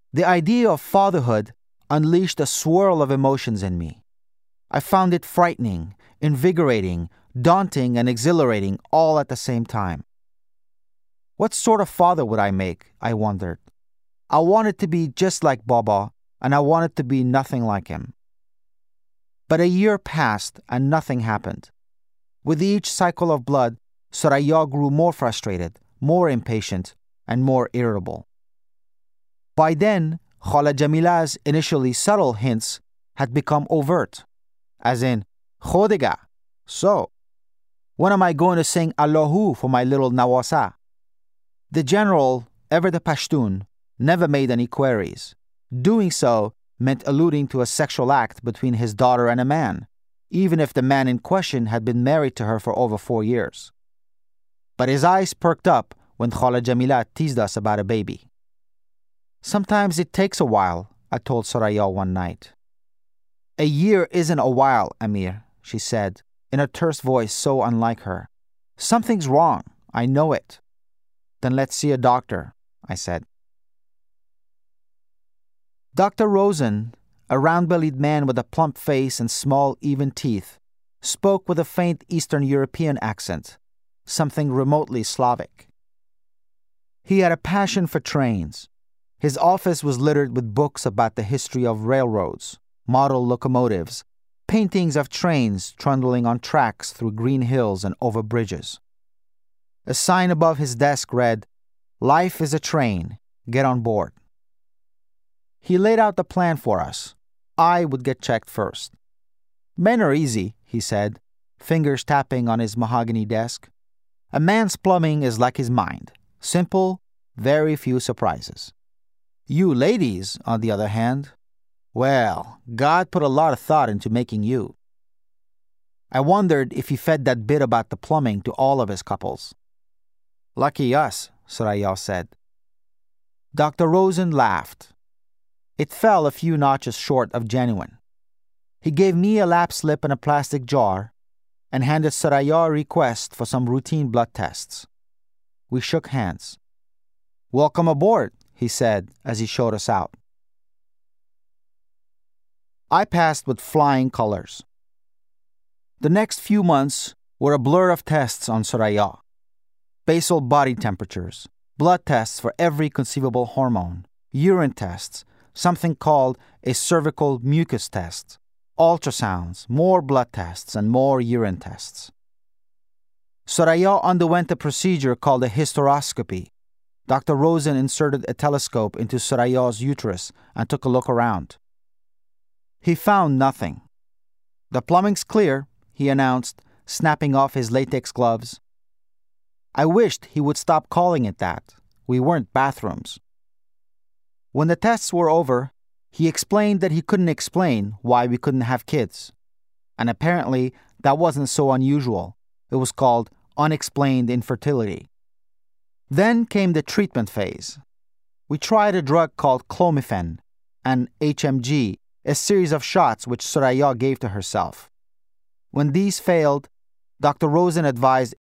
The idea of fatherhood unleashed a swirl of emotions in me. I found it frightening, invigorating, daunting, and exhilarating all at the same time. What sort of father would I make? I wondered. I wanted to be just like Baba, and I wanted to be nothing like him. But a year passed and nothing happened. With each cycle of blood, Soraya grew more frustrated, more impatient, and more irritable. By then, Khala Jamila's initially subtle hints had become overt, as in, Khodega, so, when am I going to sing Allahu for my little Nawasa? The general, ever the Pashtun, never made any queries. Doing so meant alluding to a sexual act between his daughter and a man, even if the man in question had been married to her for over 4 years. But his eyes perked up when Khala Jamila teased us about a baby. Sometimes it takes a while, I told Soraya one night. A year isn't a while, Amir, she said, in a terse voice so unlike her. Something's wrong, I know it. Then let's see a doctor, I said. Dr. Rosen, a round-bellied man with a plump face and small, even teeth, spoke with a faint Eastern European accent, something remotely Slavic. He had a passion for trains. His office was littered with books about the history of railroads, model locomotives, paintings of trains trundling on tracks through green hills and over bridges. A sign above his desk read, "Life is a train. Get on board." He laid out the plan for us. I would get checked first. Men are easy, he said, fingers tapping on his mahogany desk. A man's plumbing is like his mind. Simple, very few surprises. You ladies, on the other hand, well, God put a lot of thought into making you. I wondered if he fed that bit about the plumbing to all of his couples. Lucky us, Soraya said. Dr. Rosen laughed. It fell a few notches short of genuine. He gave me a lap slip and a plastic jar and handed Soraya a request for some routine blood tests. We shook hands. Welcome aboard, he said as he showed us out. I passed with flying colors. The next few months were a blur of tests on Soraya. Basal body temperatures, blood tests for every conceivable hormone, urine tests, something called a cervical mucus test, ultrasounds, more blood tests, and more urine tests. Soraya underwent a procedure called a hysteroscopy. Dr. Rosen inserted a telescope into Soraya's uterus and took a look around. He found nothing. The plumbing's clear, he announced, snapping off his latex gloves. I wished he would stop calling it that. We weren't bathrooms. When the tests were over, he explained that he couldn't explain why we couldn't have kids. And apparently, that wasn't so unusual. It was called unexplained infertility. Then came the treatment phase. We tried a drug called clomiphene and HMG, a series of shots which Soraya gave to herself. When these failed, Dr. Rosen advised